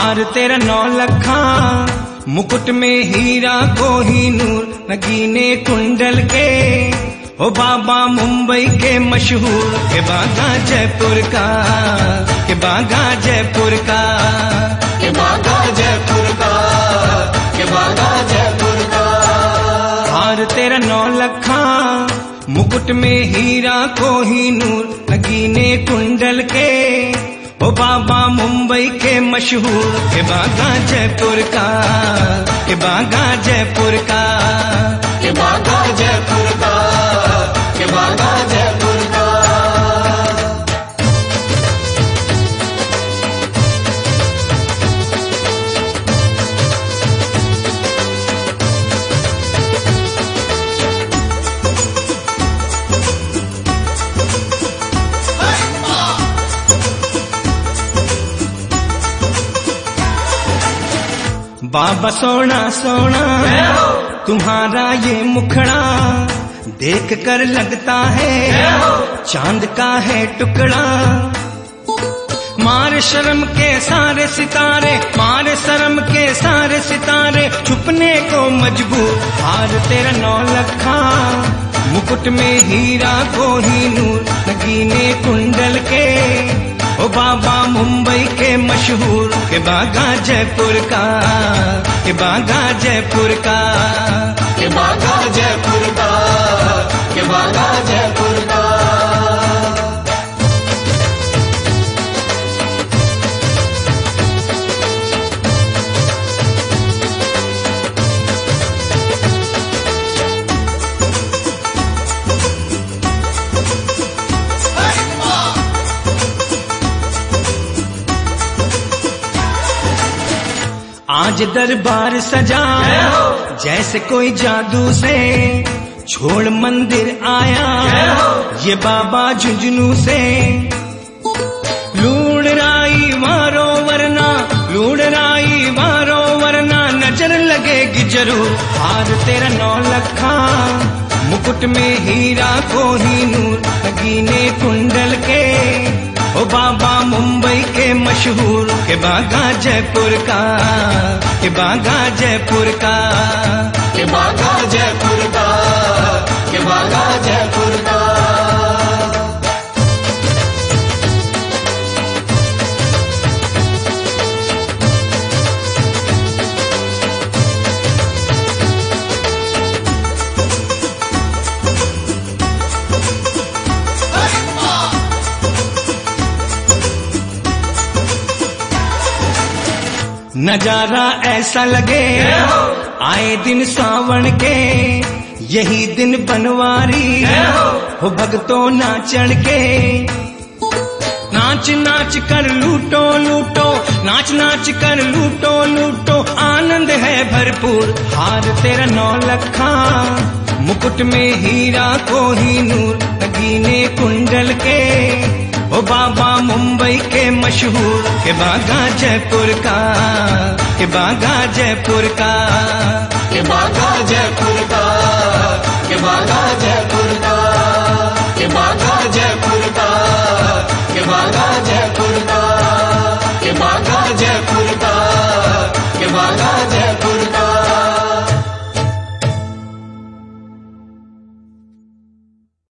हार तेरा 9 लखा, मुकुट में हीरा कोहिनूर, नगीने कुंडल के ओ बाबा मुंबई के मशहूर, के बागा जयपुर का, के बागा जयपुर का, के बागा जयपुर का, के बागा जयपुर का। हार तेरा 9 लखा, मुकुट में हीरा कोहिनूर, नगीने कुंडल के ओ बाबा मुंबई के मशहूर, के बागा जयपुर का, के बागा जयपुर का, के बागा जयपुर का, के बागा जयपुर का। बाबा सोना सोना तुम्हारा ये मुखड़ा देख कर लगता है चांद का है टुकड़ा। मारे शर्म के सारे सितारे, मारे शर्म के सारे सितारे छुपने को मजबूर। हार तेरा 9 लखा, मुकुट में हीरा कोहिनूर, नगीने कुंडल के ओ बाबा मुंबई के मशहूर, के बागा जयपुर का, के बागा जयपुर का, के बागा जयपुर का, के बागा जयपुर का। आज दरबार सजा जैसे कोई जादू से, छोड़ मंदिर आया ये बाबा झुंझुनू से। लूड़ राई मारो वरना, लूड़ राई मारो वरना नजर लगेगी जरूर। हार तेरा 9 लखा, मुकुट में हीरा कोहिनूर, नगीने कुंडल के ओ बाबा मुंबई के मशहूर, के बागा जयपुर का, के बागा जयपुर का, के बागा जयपुर का, के बागा जयपुर का। नजारा ऐसा लगे आए दिन सावन के, यही दिन बनवारी हो भक्तों नाचण के। नाच नाच कर लूटो लूटो, नाच नाच कर लूटो लूटो, आनंद है भरपूर। हार तेरा 9 लखा, मुकुट में हीरा कोहिनूर, नगीने कुंडल के ओ बाबा मुंबई के मशहूर, के बागा जयपुर का, के बागा जयपुर का, के बागा